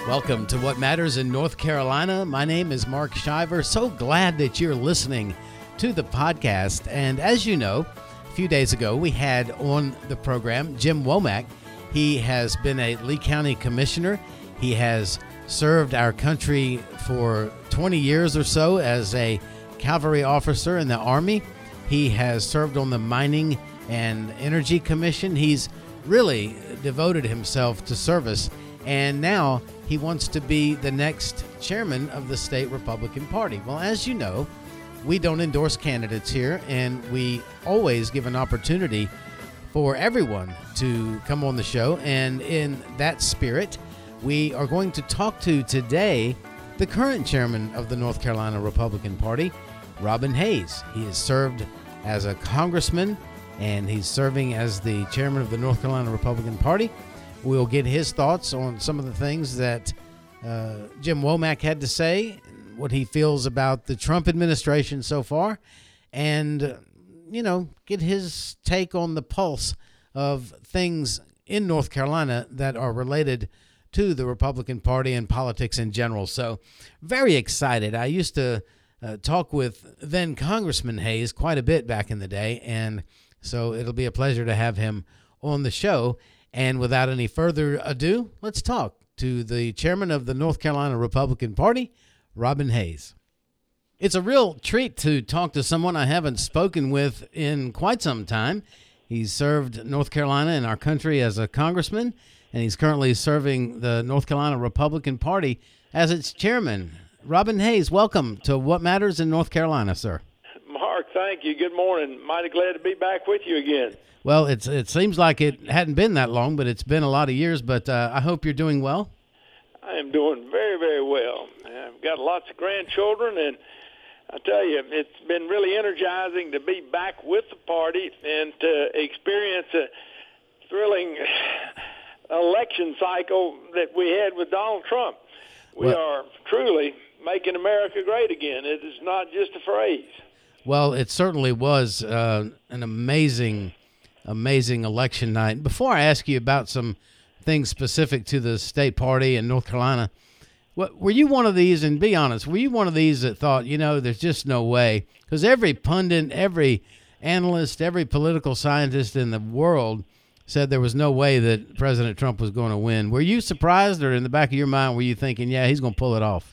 Welcome to What Matters in North Carolina. My name is Mark Shiver. So glad that you're listening to the podcast. And as you know, a few days ago, we had on the program Jim Womack. He has been a Lee County Commissioner. He has served our country for 20 years or so as a cavalry officer in the Army. He has served on the Mining and Energy Commission. He's really devoted himself to service, and now he wants to be the next chairman of the state Republican Party. Well, as you know, we don't endorse candidates here, and we always give an opportunity for everyone to come on the show. And in that spirit, we are going to talk to today the current chairman of the North Carolina Republican Party, Robin Hayes. He has served as a congressman, and he's serving as the chairman of the North Carolina Republican Party. We'll get his thoughts on some of the things that Jim Womack had to say, what he feels about the Trump administration so far, and, get his take on the pulse of things in North Carolina that are related to the Republican Party and politics in general. So very excited. I used to talk with then Congressman Hayes quite a bit back in the day, and so it'll be a pleasure to have him on the show. And without any further ado, let's talk to the chairman of the North Carolina Republican Party, Robin Hayes. It's a real treat to talk to someone I haven't spoken with in quite some time. He's served North Carolina and our country as a congressman, and he's currently serving the North Carolina Republican Party as its chairman. Robin Hayes, welcome to What Matters in North Carolina, sir. Mark, thank you. Good morning. Mighty glad to be back with you again. Well, it seems like it hadn't been that long, but it's been a lot of years. But I hope you're doing well. I am doing very, very well. I've got lots of grandchildren, and I tell you, it's been really energizing to be back with the party and to experience a thrilling election cycle that we had with Donald Trump. We are truly making America great again. It is not just a phrase. Well, it certainly was an amazing election night. Before I ask you about some things specific to the state party in North Carolina, were you one of these, and be honest, were you one of these that thought, there's just no way? Because every pundit, every analyst, every political scientist in the world said there was no way that President Trump was going to win. Were you surprised, or in the back of your mind were you thinking, yeah, he's going to pull it off?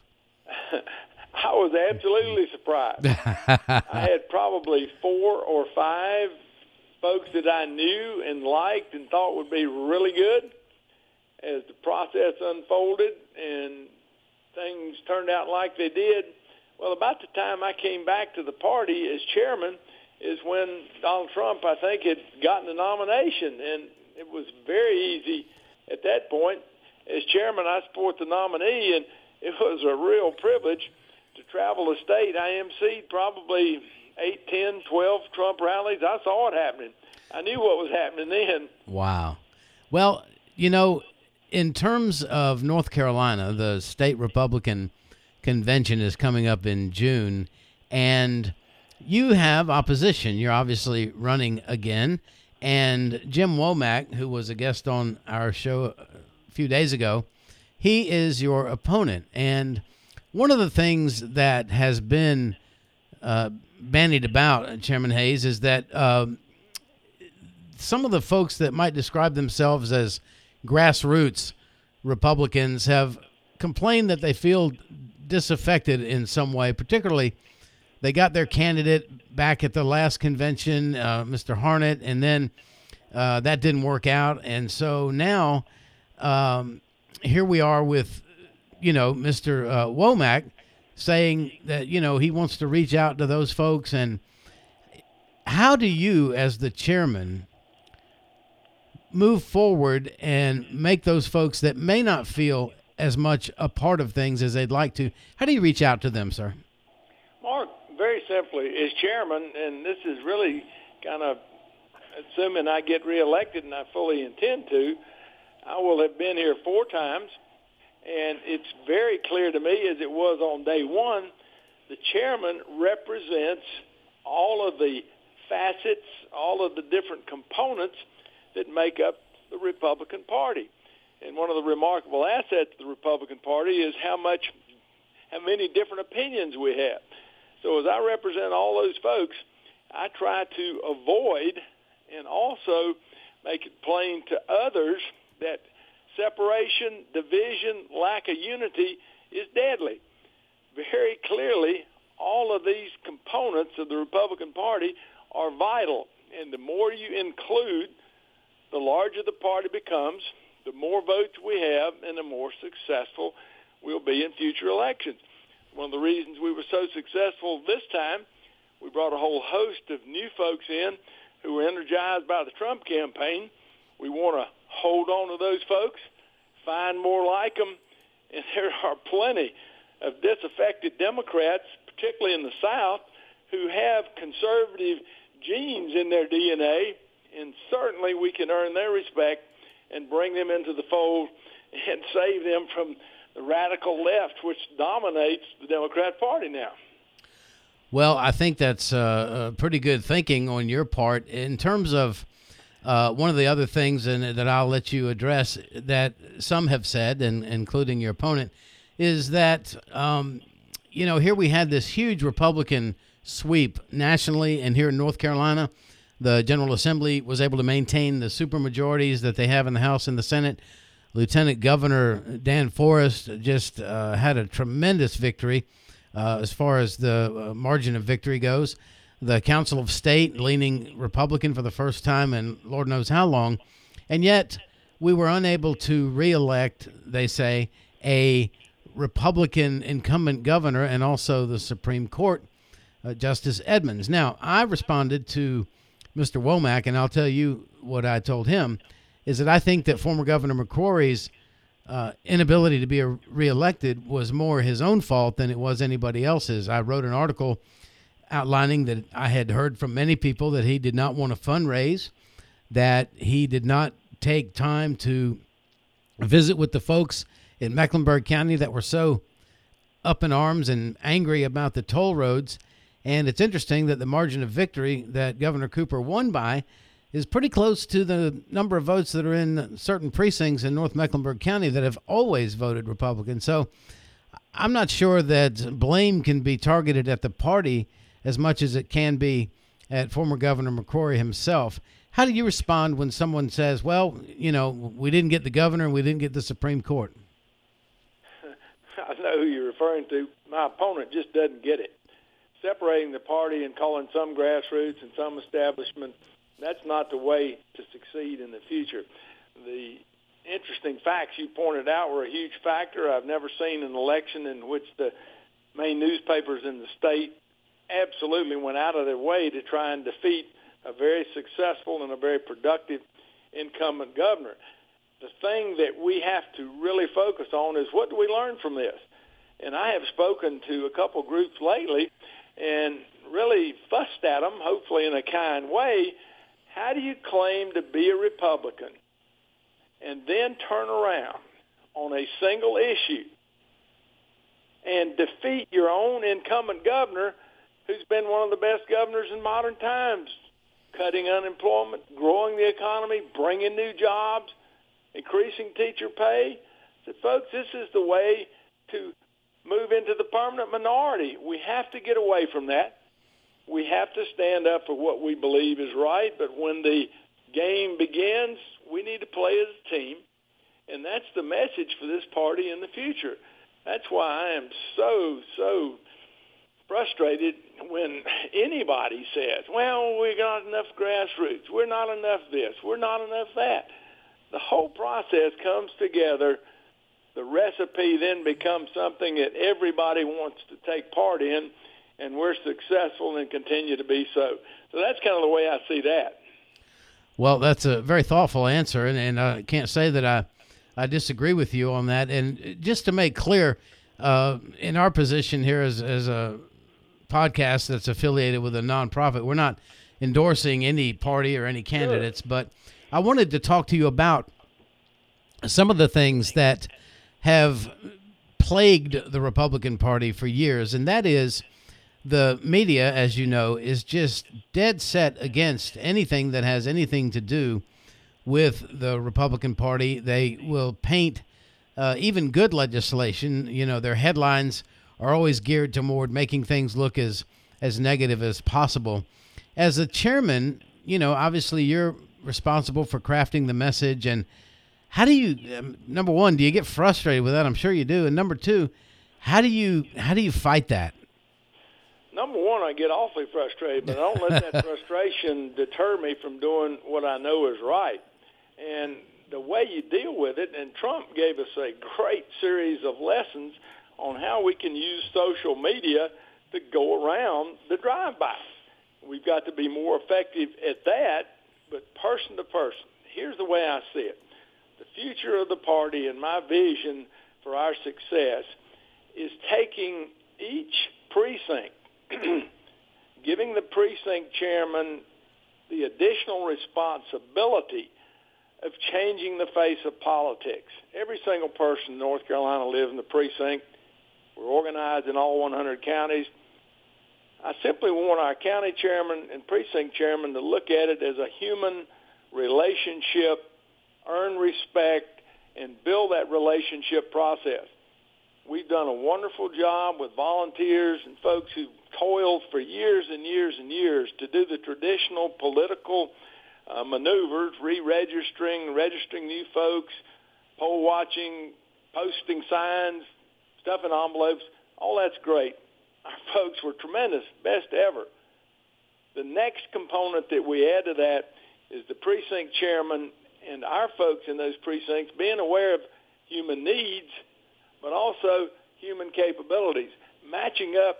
I was absolutely surprised. I had probably 4 or 5 folks that I knew and liked and thought would be really good. As the process unfolded and things turned out like they did, well, about the time I came back to the party as chairman is when Donald Trump, I think, had gotten the nomination. And it was very easy at that point. As chairman, I support the nominee, and it was a real privilege to travel the state. I emceed probably 8, 10, 12 Trump rallies. I saw it happening. I knew what was happening then. Wow. Well, in terms of North Carolina, the state Republican convention is coming up in June, and you have opposition. You're obviously running again, and Jim Womack, who was a guest on our show a few days ago, he is your opponent. And one of the things that has been bandied about, Chairman Hayes, is that some of the folks that might describe themselves as grassroots Republicans have complained that they feel disaffected in some way. Particularly, they got their candidate back at the last convention, Mr. Harnett, and then that didn't work out. And so now here we are with, Mr. Womack saying that, he wants to reach out to those folks. And how do you, as the chairman, move forward and make those folks that may not feel as much a part of things as they'd like to, how do you reach out to them, sir? Mark, very simply, as chairman, and this is really kind of assuming I get reelected, and I fully intend to, I will have been here 4 times, and it's very clear to me, as it was on day one, the chairman represents all of the facets, all of the different components that make up the Republican Party. And one of the remarkable assets of the Republican Party is how many different opinions we have. So as I represent all those folks, I try to avoid and also make it plain to others that separation, division, lack of unity is deadly. Very clearly, all of these components of the Republican Party are vital. And the more you include, the larger the party becomes, the more votes we have, and the more successful we'll be in future elections. One of the reasons we were so successful this time, we brought a whole host of new folks in who were energized by the Trump campaign. We want to hold on to those folks, find more like them, and there are plenty of disaffected Democrats, particularly in the South, who have conservative genes in their DNA, and certainly we can earn their respect and bring them into the fold and save them from the radical left, which dominates the Democrat Party now. Well, I think that's pretty good thinking on your part. In terms of one of the other things that I'll let you address that some have said, and including your opponent, is that, here we had this huge Republican sweep nationally, and here in North Carolina, the General Assembly was able to maintain the supermajorities that they have in the House and the Senate. Lieutenant Governor Dan Forest just had a tremendous victory as far as the margin of victory goes. The Council of State leaning Republican for the first time in Lord knows how long. And yet we were unable to reelect, they say, a Republican incumbent governor and also the Supreme Court, Justice Edmonds. Now, I responded to Mr. Womack, and I'll tell you what I told him, is that I think that former Governor McCrory's inability to be reelected was more his own fault than it was anybody else's. I wrote an article outlining that I had heard from many people that he did not want to fundraise, that he did not take time to visit with the folks in Mecklenburg County that were so up in arms and angry about the toll roads. And it's interesting that the margin of victory that Governor Cooper won by is pretty close to the number of votes that are in certain precincts in North Mecklenburg County that have always voted Republican. So I'm not sure that blame can be targeted at the party as much as it can be at former Governor McCrory himself. How do you respond when someone says, well, we didn't get the governor and we didn't get the Supreme Court? I know who you're referring to. My opponent just doesn't get it. Separating the party and calling some grassroots and some establishment, that's not the way to succeed in the future. The interesting facts you pointed out were a huge factor. I've never seen an election in which the main newspapers in the state absolutely went out of their way to try and defeat a very successful and a very productive incumbent governor. The thing that we have to really focus on is, what do we learn from this? And I have spoken to a couple groups lately and really fussed at them, hopefully in a kind way. How do you claim to be a Republican and then turn around on a single issue and defeat your own incumbent governor, who's been one of the best governors in modern times, cutting unemployment, growing the economy, bringing new jobs, increasing teacher pay? So, folks, this is the way to move into the permanent minority. We have to get away from that. We have to stand up for what we believe is right, but when the game begins, we need to play as a team, and that's the message for this party in the future. That's why I am so frustrated when anybody says, well, we got enough grassroots, we're not enough this, we're not enough that. The whole process comes together. The recipe then becomes something that everybody wants to take part in, and we're successful and continue to be so. So that's kind of the way I see that. Well, that's a very thoughtful answer, and I can't say that I disagree with you on that. And just to make clear, in our position here as a podcast that's affiliated with a nonprofit, we're not endorsing any party or any candidates, sure. But I wanted to talk to you about some of the things that have plagued the Republican Party for years, and that is the media, as you know, is just dead set against anything that has anything to do with the Republican Party. They will paint even good legislation. You know, their headlines are always geared toward making things look as negative as possible. As a chairman, you know, obviously you're responsible for crafting the message. And how do you, number one, do you get frustrated with that? I'm sure you do. And number two, how do you fight that? Number one, I get awfully frustrated, but I don't let that frustration deter me from doing what I know is right. And the way you deal with it, and Trump gave us a great series of lessons on how we can use social media to go around the drive-by. We've got to be more effective at that, but person to person. Here's the way I see it. The future of the party and my vision for our success is taking each precinct, giving the precinct chairman the additional responsibility of changing the face of politics. Every single person in North Carolina lives in the precinct. We're organized in all 100 counties. I simply want our county chairman and precinct chairman to look at it as a human relationship, earn respect, and build that relationship process. We've done a wonderful job with volunteers and folks who toiled for years and years and years to do the traditional political maneuvers, re-registering, registering new folks, poll watching, posting signs, stuffing envelopes. All that's great. Our folks were tremendous, best ever. The next component that we add to that is the precinct chairman and our folks in those precincts being aware of human needs, but also human capabilities, matching up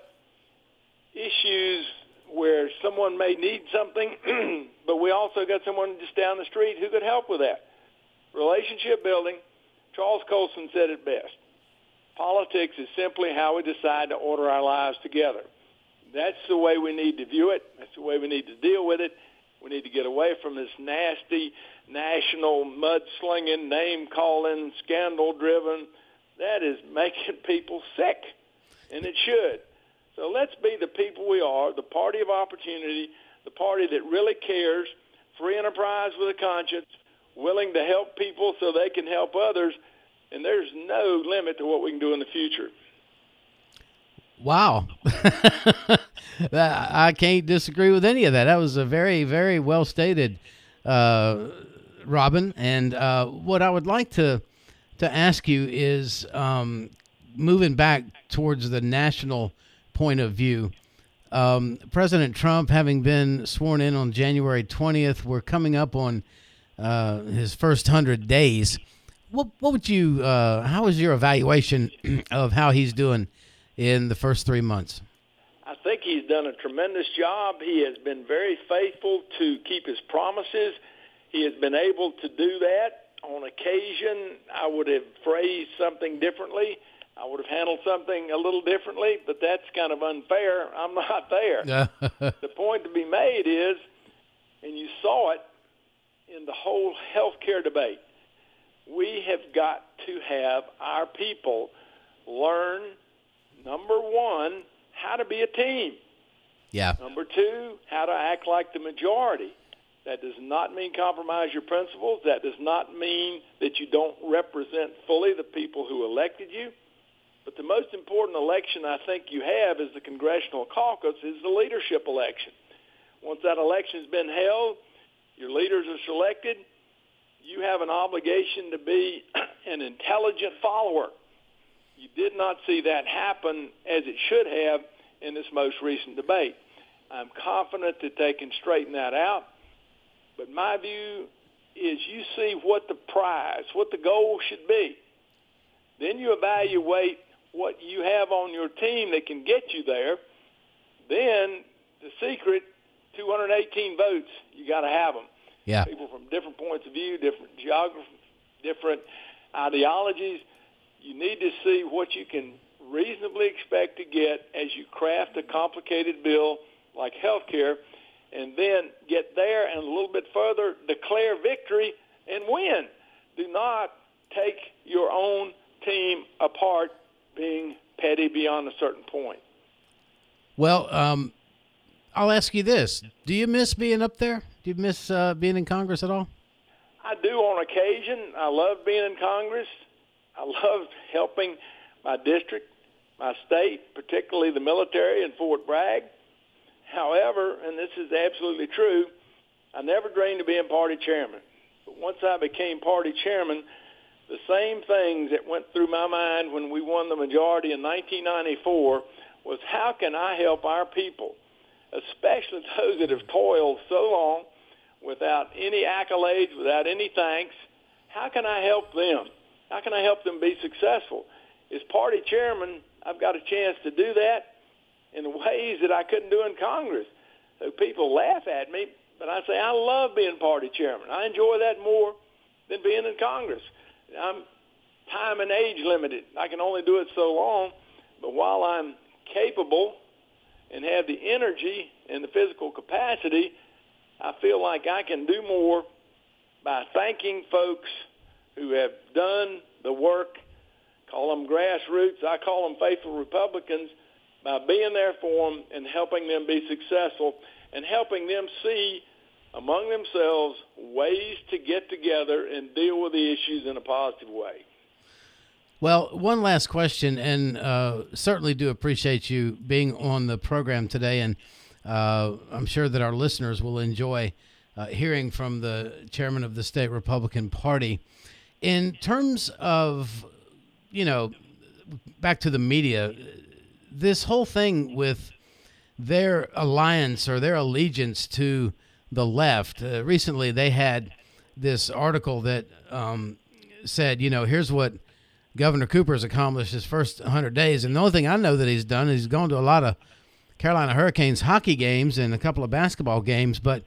issues where someone may need something, but we also got someone just down the street who could help with that. Relationship building, Charles Colson said it best. Politics is simply how we decide to order our lives together. That's the way we need to view it. That's the way we need to deal with it. We need to get away from this nasty, national, mudslinging, name-calling, scandal-driven. That is making people sick, and it should. So let's be the people we are, the party of opportunity, the party that really cares, free enterprise with a conscience, willing to help people so they can help others, and there's no limit to what we can do in the future. Wow. I can't disagree with any of that. That was a very, very well stated, Robin. And what I would like to ask you is moving back towards the national point of view. President Trump, having been sworn in on January 20th, we're coming up on his first 100 days. What would you? How is your evaluation of how he's doing in the first 3 months? I think he's done a tremendous job. He has been very faithful to keep his promises. He has been able to do that. On occasion, I would have phrased something differently. I would have handled something a little differently, but that's kind of unfair. I'm not there. The point to be made is, and you saw it in the whole health care debate, we have got to have our people learn, number one, how to be a team. Yeah. Number two, how to act like the majority. That does not mean compromise your principles. That does not mean that you don't represent fully the people who elected you. But the most important election I think you have is the congressional caucus, is the leadership election. Once that election's been held, your leaders are selected, you have an obligation to be an intelligent follower. You did not see that happen as it should have in this most recent debate. I'm confident that they can straighten that out. But my view is you see what the prize, what the goal should be. Then you evaluate what you have on your team that can get you there. Then the secret, 218 votes, you got to have them. Yeah. People from different points of view, different geography, different ideologies. You need to see what you can reasonably expect to get as you craft a complicated bill like health care, and then get there and a little bit further, declare victory and win. Do not take your own team apart being petty beyond a certain point. Well, I'll ask you this. Do you miss being up there? Do you miss being in Congress at all? I do on occasion. I love being in Congress. I love helping my district, my state, particularly the military in Fort Bragg. However, and this is absolutely true, I never dreamed of being party chairman. But once I became party chairman, the same things that went through my mind when we won the majority in 1994 was, how can I help our people, especially those that have toiled so long without any accolades, without any thanks? How can I help them? How can I help them be successful? As party chairman, I've got a chance to do that in ways that I couldn't do in Congress. So people laugh at me, but I say I love being party chairman. I enjoy that more than being in Congress. I'm time and age limited. I can only do it so long, but while I'm capable and have the energy and the physical capacity, I feel like I can do more by thanking folks who have done the work. Call them grassroots. I call them faithful Republicans, by being there for them and helping them be successful and helping them see among themselves ways to get together and deal with the issues in a positive way. Well, one last question, and certainly do appreciate you being on the program today, and I'm sure that our listeners will enjoy hearing from the chairman of the state Republican Party. In terms of, back to the media, this whole thing with their alliance or their allegiance to the left, recently they had this article that said, here's what Governor Cooper's accomplished his first 100 days. And the only thing I know that he's done is he's gone to a lot of Carolina Hurricanes hockey games and a couple of basketball games. But,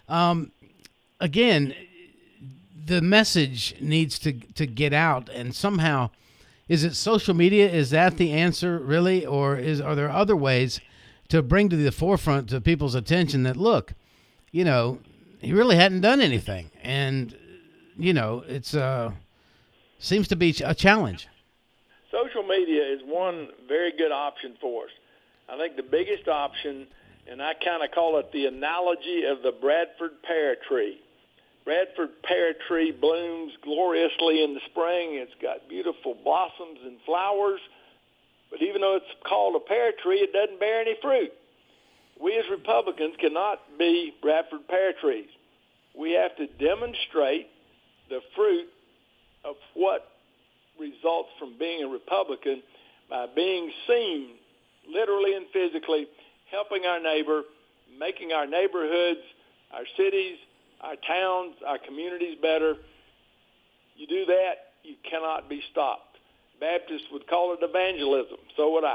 again, the message needs to get out, and somehow, is it social media? Is that the answer, really? Or are there other ways to bring to the forefront to people's attention that, look, he really hadn't done anything. And, it's seems to be a challenge. Social media is one very good option for us. I think the biggest option, and I kind of call it the analogy of the Bradford pear tree. Bradford pear tree blooms gloriously in the spring. It's got beautiful blossoms and flowers. But even though it's called a pear tree, it doesn't bear any fruit. We as Republicans cannot be Bradford pear trees. We have to demonstrate the fruit of what results from being a Republican by being seen, literally and physically, helping our neighbor, making our neighborhoods, our cities, our towns, our communities better. You do that, you cannot be stopped. Baptists would call it evangelism. So would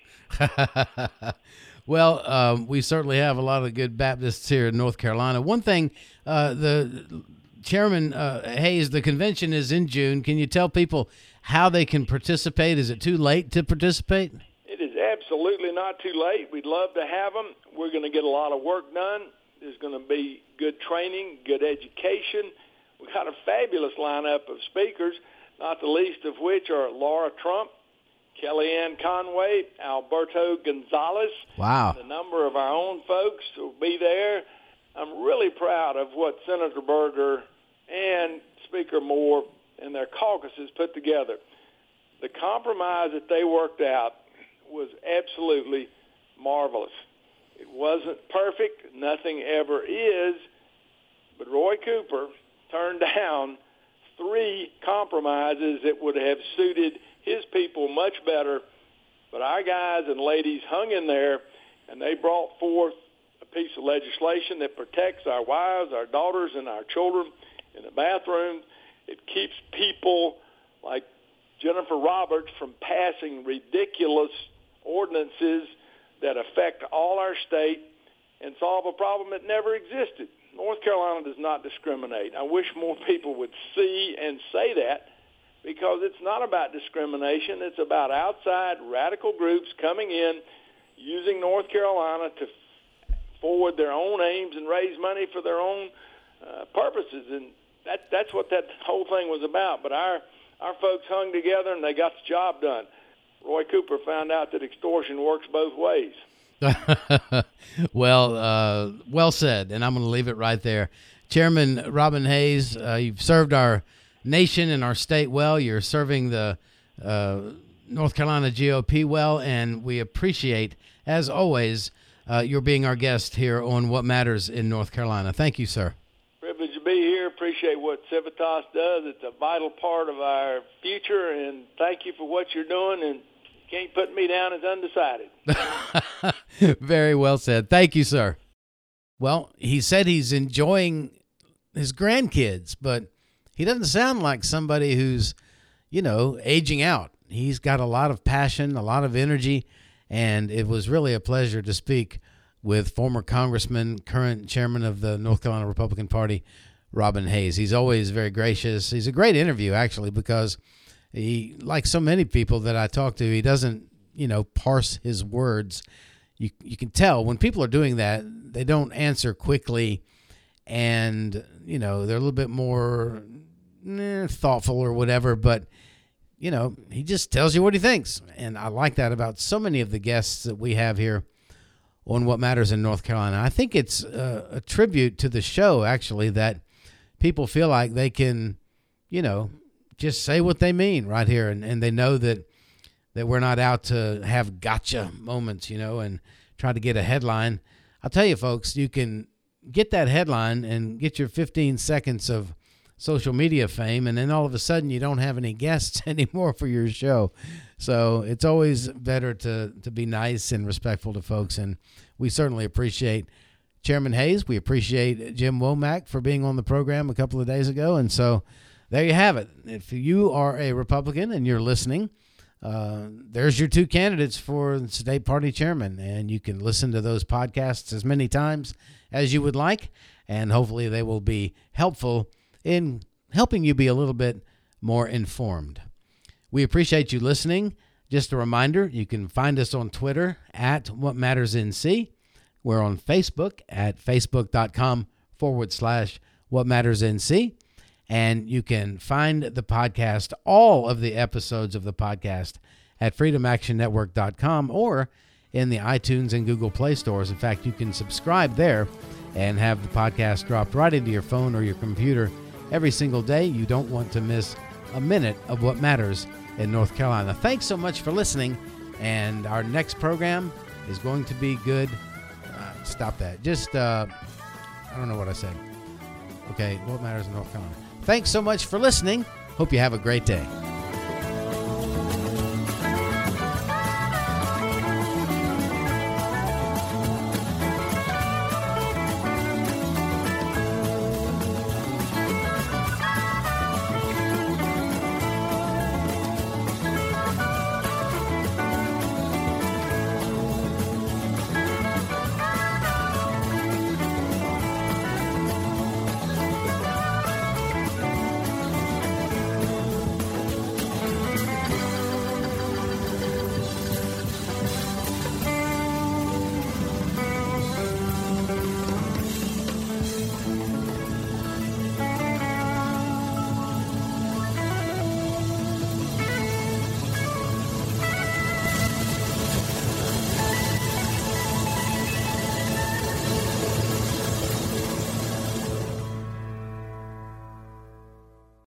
I. Well, we certainly have a lot of good Baptists here in North Carolina. One thing, the Chairman Hayes, the convention is in June. Can you tell people how they can participate? Is it too late to participate? It is absolutely not too late. We'd love to have them. We're going to get a lot of work done. There's going to be good training, good education. We've got a fabulous lineup of speakers, not the least of which are Laura Trump, Kellyanne Conway, Alberto Gonzalez. Wow. And a number of our own folks will be there. I'm really proud of what Senator Berger and Speaker Moore and their caucuses put together. The compromise that they worked out was absolutely marvelous. It wasn't perfect. Nothing ever is. But Roy Cooper turned down 3 compromises that would have suited his people much better. But our guys and ladies hung in there, and they brought forth a piece of legislation that protects our wives, our daughters, and our children in the bathroom. It keeps people like Jennifer Roberts from passing ridiculous ordinances that affect all our state and solve a problem that never existed. North Carolina does not discriminate. I wish more people would see and say that, because it's not about discrimination. It's about outside radical groups coming in, using North Carolina to forward their own aims and raise money for their own purposes. And that's what that whole thing was about. But our folks hung together, and they got the job done. Roy Cooper found out that extortion works both ways. Well said, and I'm going to leave it right there. Chairman Robin Hayes, you've served our nation and our state well. You're serving the North Carolina GOP well, and we appreciate, as always, your being our guest here on What Matters in North Carolina. Thank you, sir. Privilege to be here. Appreciate what Civitas does. It's a vital part of our future, and thank you for what you're doing, and can't put me down as undecided. Very well said. Thank you, sir. Well, he said he's enjoying his grandkids, but he doesn't sound like somebody who's, aging out. He's got a lot of passion, a lot of energy, and it was really a pleasure to speak with former Congressman, current chairman of the North Carolina Republican Party, Robin Hayes. He's always very gracious. He's a great interview, actually, because he, like so many people that I talk to, he doesn't, parse his words. You can tell when people are doing that, they don't answer quickly, and, they're a little bit more thoughtful or whatever, but, he just tells you what he thinks. And I like that about so many of the guests that we have here on What Matters in North Carolina. I think it's a tribute to the show, actually, that people feel like they can, just say what they mean right here. And they know that we're not out to have gotcha moments, and try to get a headline. I'll tell you, folks, you can get that headline and get your 15 seconds of social media fame, and then all of a sudden you don't have any guests anymore for your show. So it's always better to be nice and respectful to folks, and we certainly appreciate Chairman Hayes. We appreciate Jim Womack for being on the program a couple of days ago, and so there you have it. If you are a Republican and you're listening, there's your two candidates for the state party chairman, and you can listen to those podcasts as many times as you would like, and hopefully they will be helpful in helping you be a little bit more informed. We appreciate you listening. Just a reminder, you can find us on Twitter at What Matters NC. We're on Facebook at facebook.com/What Matters NC. And you can find the podcast, all of the episodes of the podcast, at freedomactionnetwork.com or in the iTunes and Google Play stores. In fact, you can subscribe there and have the podcast dropped right into your phone or your computer every single day. You don't want to miss a minute of what matters in North Carolina. Thanks so much for listening, and our next program is going to be good. Stop that. Just, I don't know what I said. Okay, what matters in North Carolina. Thanks so much for listening. Hope you have a great day.